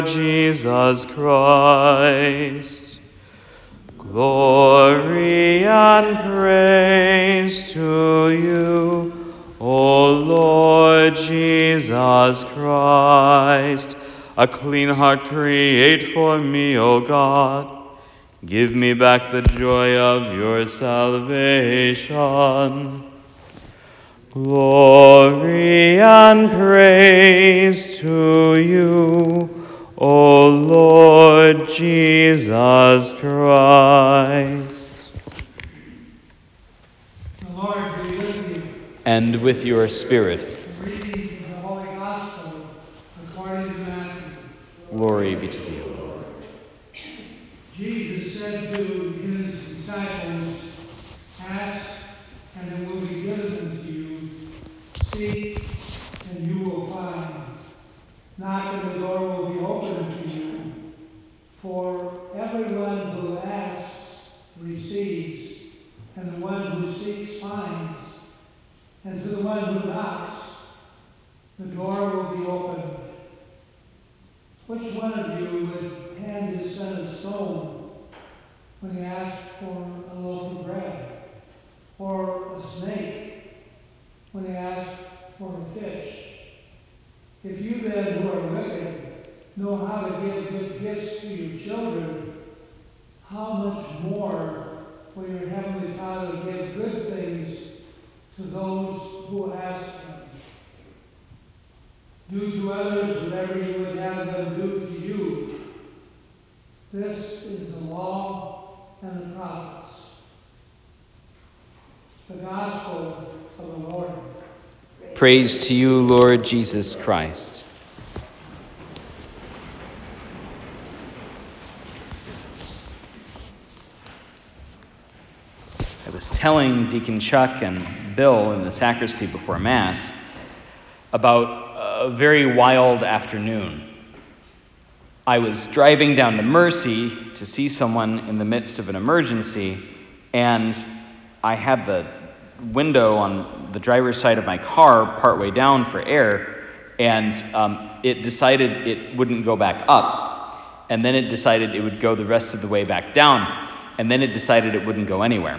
Jesus Christ. Glory and praise to you, O Lord Jesus Christ. A clean heart create for me, O God. Give me back the joy of your salvation. Glory and praise to you, O Lord Jesus Christ. The Lord be with you. And with your spirit. Reading from the Holy Gospel according to Matthew. Glory be to thee. Jesus said to his disciples, "Ask, and it will be given unto you. Seek, and you will find. Knock, and the door will be opened to you. For everyone who asks receives, and the one who seeks finds, and to the one who knocks, the door will be opened. Which one of you would hand his son a stone when he asks for a loaf of bread? Or a snake when he asks for a fish? If you then, who are wicked, know how to give good gifts to your children, how much more will your heavenly Father give good things to those who ask him? Do to others whatever you would have them do to you. This is the law and the prophets." The Gospel of the Lord. Praise to you, Lord Jesus Christ. I was telling Deacon Chuck and Bill in the sacristy before Mass about a very wild afternoon. I was driving down to Mercy to see someone in the midst of an emergency, and I had the window on the driver's side of my car partway down for air, and it decided it wouldn't go back up, and then it decided it would go the rest of the way back down, and then it decided it wouldn't go anywhere.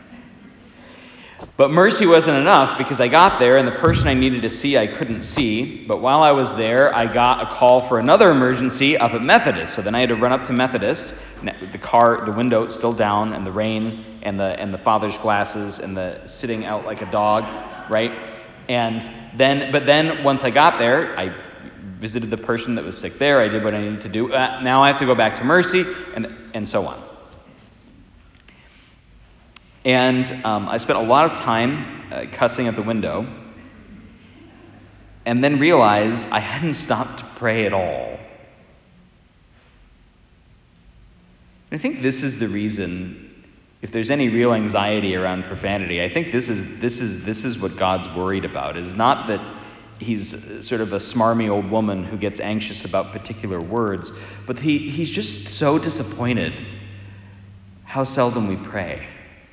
But mercy wasn't enough, because I got there and the person I needed to see I couldn't see. But while I was there, I got a call for another emergency up at Methodist. So then I had to run up to Methodist, the window still down, and the rain, and the father's glasses, and the sitting out like a dog, right? But then once I got there, I visited the person that was sick there. I did what I needed to do. Now I have to go back to Mercy, and so on. And I spent a lot of time cussing at the window, and then realized I hadn't stopped to pray at all. And I think this is the reason, if there's any real anxiety around profanity, I think this is what God's worried about. Is not that he's sort of a smarmy old woman who gets anxious about particular words, but he's just so disappointed how seldom we pray.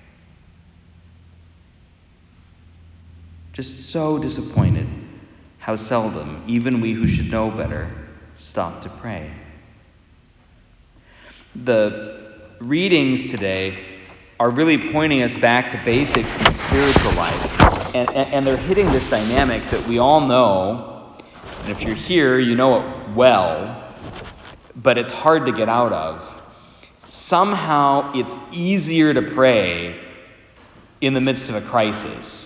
Just so disappointed how seldom, even we who should know better, stop to pray. The readings today are really pointing us back to basics in the spiritual life. And they're hitting this dynamic that we all know, and if you're here, you know it well, but it's hard to get out of. Somehow it's easier to pray in the midst of a crisis.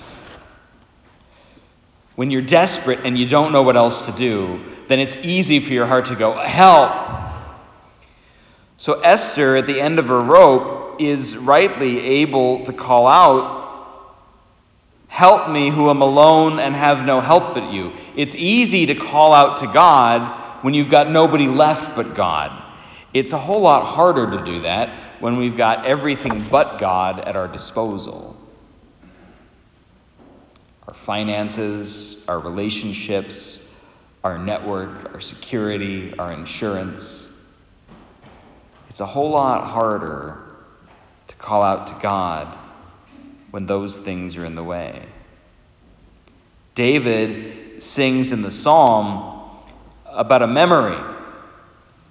When you're desperate and you don't know what else to do, then it's easy for your heart to go, "Help!" So Esther, at the end of her rope, is rightly able to call out, "Help me who am alone and have no help but you." It's easy to call out to God when you've got nobody left but God. It's a whole lot harder to do that when we've got everything but God at our disposal. Our finances, our relationships, our network, our security, our insurance. It's a whole lot harder to call out to God when those things are in the way. David sings in the psalm about a memory.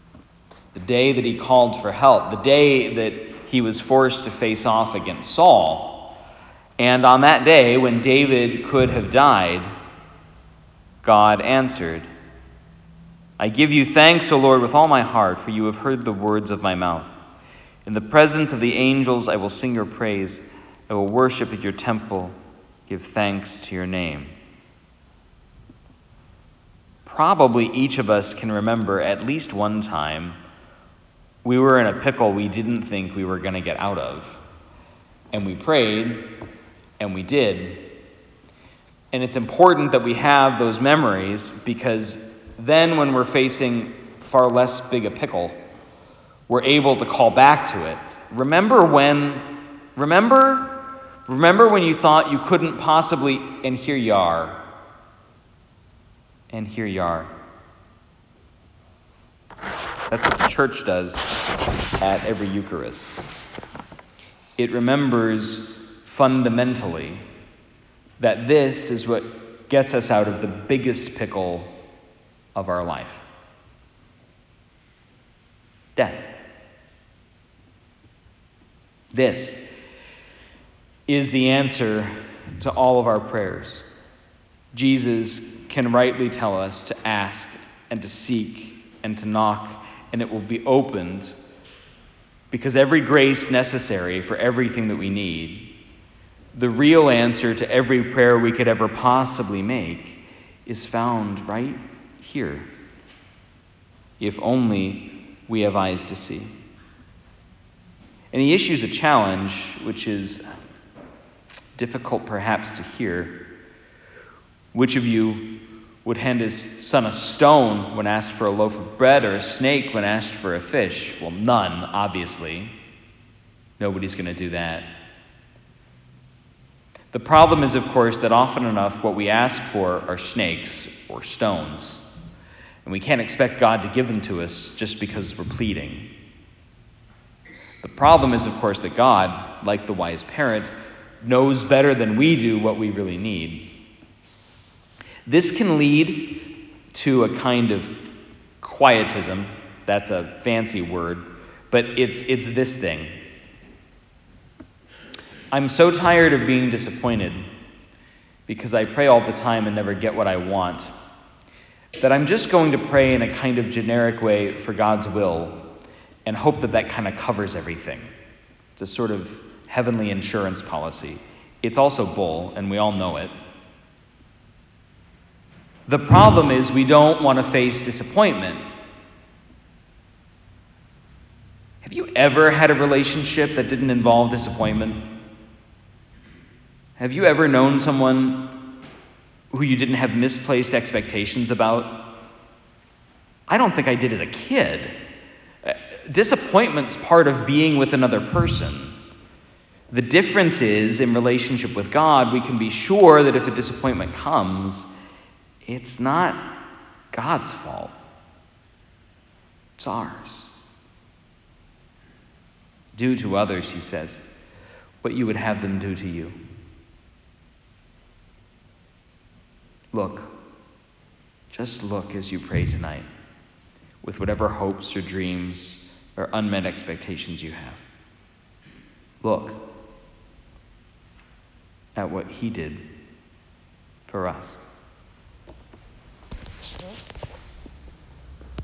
the day that he called for help, the day that he was forced to face off against Saul. And on that day, when David could have died, God answered, I give you thanks, O Lord, with all my heart, for you have heard the words of my mouth. In the presence of the angels I will sing your praise. I will worship at your temple, give thanks to your name. Probably each of us can remember at least one time we were in a pickle we didn't think we were going to get out of. And we prayed, and we did. And it's important that we have those memories, because then when we're facing far less big a pickle, we're able to call back to it. Remember when you thought you couldn't possibly, and here you are. And here you are. That's what the church does at every Eucharist. It remembers fundamentally that this is what gets us out of the biggest pickle of our life. Death. This is the answer to all of our prayers. Jesus can rightly tell us to ask and to seek and to knock, and it will be opened, because every grace necessary for everything that we need, the real answer to every prayer we could ever possibly make, is found right here, if only we have eyes to see. And he issues a challenge, which is difficult perhaps to hear. Which of you would hand his son a stone when asked for a loaf of bread, or a snake when asked for a fish? Well, none, obviously. Nobody's going to do that. The problem is, of course, that often enough what we ask for are snakes or stones. And we can't expect God to give them to us just because we're pleading. The problem is, of course, that God, like the wise parent, knows better than we do what we really need. This can lead to a kind of quietism. That's a fancy word, but it's this thing. I'm so tired of being disappointed because I pray all the time and never get what I want, that I'm just going to pray in a kind of generic way for God's will and hope that kind of covers everything. It's a sort of heavenly insurance policy. It's also bull, and we all know it. The problem is we don't want to face disappointment. Have you ever had a relationship that didn't involve disappointment? Have you ever known someone who you didn't have misplaced expectations about? I don't think I did as a kid. Disappointment's part of being with another person. The difference is, in relationship with God, we can be sure that if a disappointment comes, it's not God's fault. It's ours. Do to others, he says, what you would have them do to you. Look, just look as you pray tonight, with whatever hopes or dreams or unmet expectations you have. Look at what he did for us.